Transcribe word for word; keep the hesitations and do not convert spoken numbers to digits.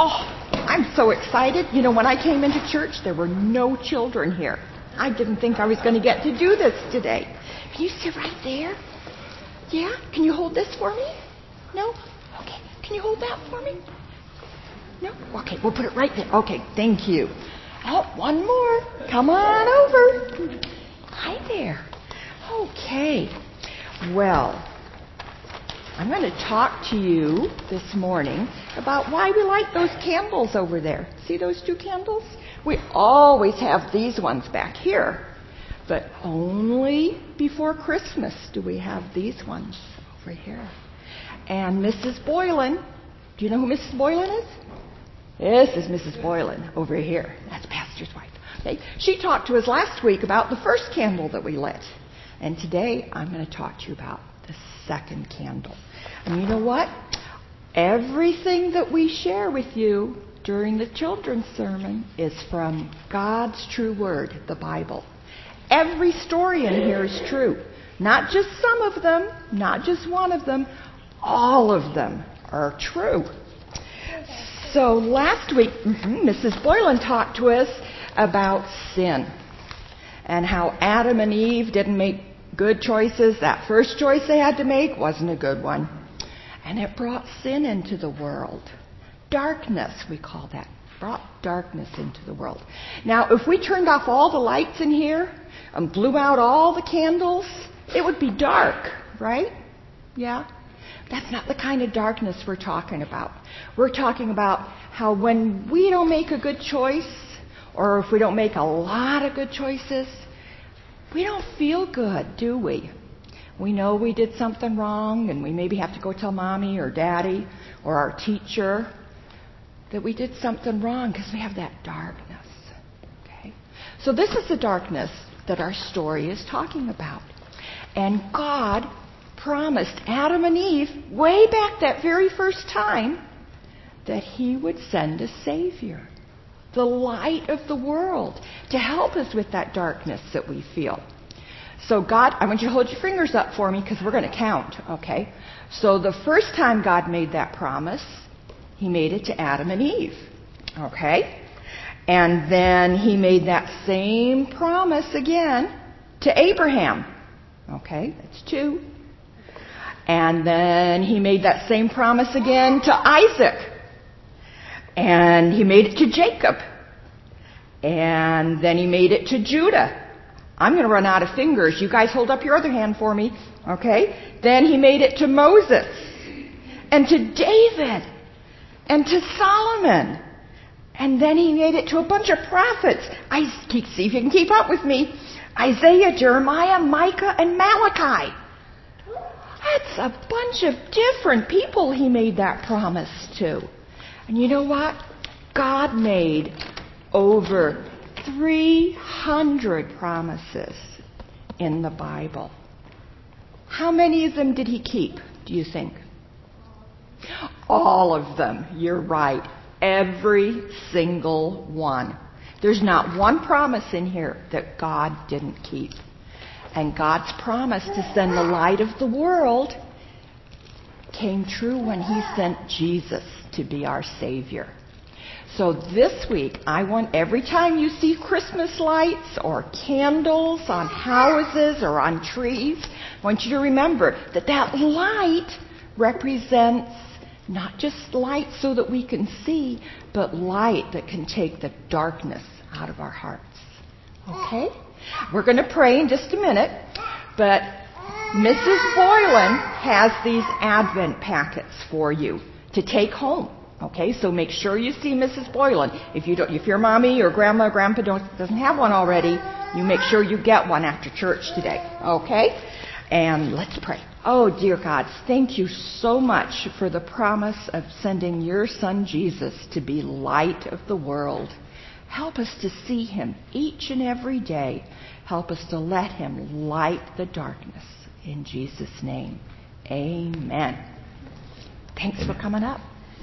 Oh, I'm so excited. You know, when I came into church, there were no children here. I didn't think I was going to get to do this today. Can you sit right there? Yeah? Can you hold this for me? No? Okay. Can you hold that for me? No? Okay, we'll put it right there. Okay, thank you. Oh, one more. Come on over. Hi there. Okay. Well, I'm going to talk to you this morning about why we light those candles over there. See those two candles? We always have these ones back here, but only before Christmas do we have these ones over here. And Missus Boylan, do you know who Missus Boylan is? This is Missus Boylan over here. That's Pastor's wife. Okay. She talked to us last week about the first candle that we lit. And today I'm going to talk to you about the second candle. And you know what? Everything that we share with you during the children's sermon is from God's true word, the Bible. Every story in here is true. Not just some of them, not just one of them, all of them are true. So last week, mm-hmm, Missus Boylan talked to us about sin and how Adam and Eve didn't make good choices. That first choice they had to make wasn't a good one. And it brought sin into the world. Darkness, we call that. Brought darkness into the world. Now, if we turned off all the lights in here and blew out all the candles, it would be dark, right? Yeah? That's not the kind of darkness we're talking about. We're talking about how when we don't make a good choice, or if we don't make a lot of good choices, we don't feel good, do we? We know we did something wrong, and we maybe have to go tell mommy or daddy or our teacher that we did something wrong because we have that darkness. Okay? So this is the darkness that our story is talking about. And God promised Adam and Eve way back that very first time that He would send a Savior, the light of the world, to help us with that darkness that we feel. So God, I want you to hold your fingers up for me because we're going to count, okay? So the first time God made that promise, He made it to Adam and Eve, okay? And then He made that same promise again to Abraham, okay? That's two. And then He made that same promise again to Isaac. And He made it to Jacob. And then He made it to Judah. I'm going to run out of fingers. You guys hold up your other hand for me. Okay? Then He made it to Moses. And to David. And to Solomon. And then He made it to a bunch of prophets. I see if you can keep up with me. Isaiah, Jeremiah, Micah, and Malachi. That's a bunch of different people He made that promise to. And you know what? God made over three hundred promises in the Bible. How many of them did He keep, do you think? All of them. You're right. Every single one. There's not one promise in here that God didn't keep. And God's promise to send the light of the world came true when He sent Jesus to be our Savior. So this week, I want every time you see Christmas lights or candles on houses or on trees, I want you to remember that that light represents not just light so that we can see, but light that can take the darkness out of our hearts. Okay? We're going to pray in just a minute, but Missus Boylan has these Advent packets for you to take home. Okay, so make sure you see Missus Boylan. If you don't, if your mommy or grandma or grandpa don't, doesn't have one already, you make sure you get one after church today. Okay? And let's pray. Oh, dear God, thank you so much for the promise of sending your Son Jesus to be light of the world. Help us to see Him each and every day. Help us to let Him light the darkness. In Jesus' name, amen. Thanks for coming up.